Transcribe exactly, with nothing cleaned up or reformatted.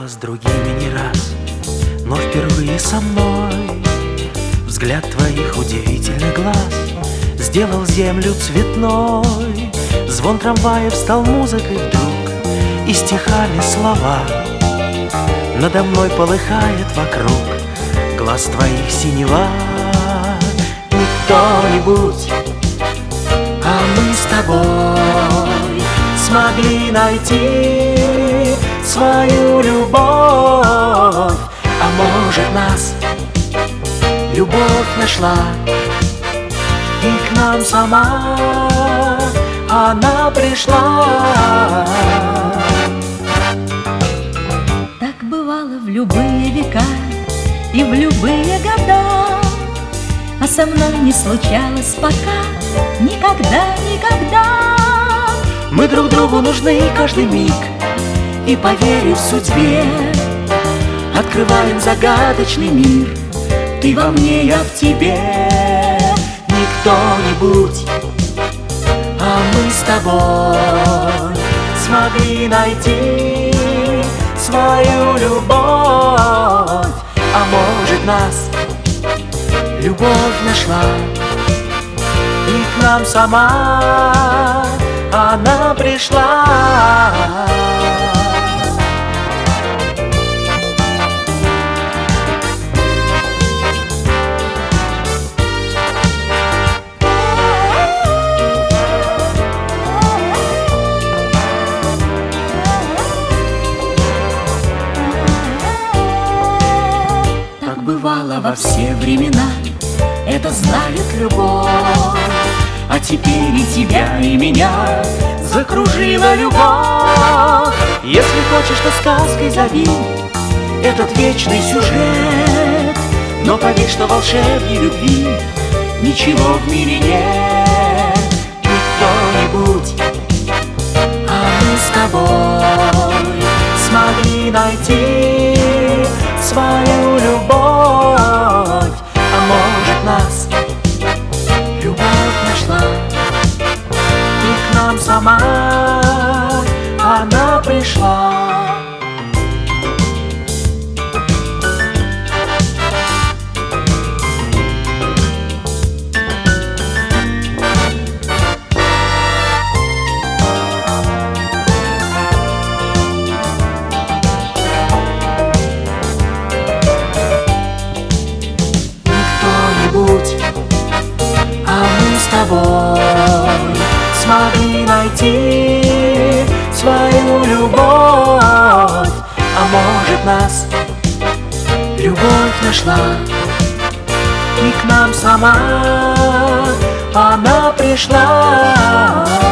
с другими не раз, но впервые со мной взгляд твоих удивительных глаз сделал землю цветной. Звон трамваев стал музыкой вдруг, и стихами слова. Надо мной полыхает вокруг глаз твоих синева. Не кто-нибудь, а мы с тобой смогли найти свою любовь. А может, нас любовь нашла, и к нам сама она пришла. Так бывало в любые века и в любые года, а со мной не случалось пока никогда, никогда. Мы друг другу нужны каждый миг, и, поверив судьбе, открываем загадочный мир. Ты во мне, я в тебе. Не кто-нибудь, а мы с тобой смогли найти свою любовь. А может, нас любовь нашла, и к нам сама она пришла. Так бывало во все времена, это знает любовь. А теперь и тебя, и меня закружила любовь. Если хочешь, то сказкой зови этот вечный сюжет, но поверь, что волшебней любви ничего в мире нет. Не кто-нибудь, а мы с тобой смогли найти свою любовь. А может, нас любовь нашла, и к нам сама она пришла. А мы с тобой смогли найти свою любовь. А может, нас любовь нашла, и к нам сама она пришла.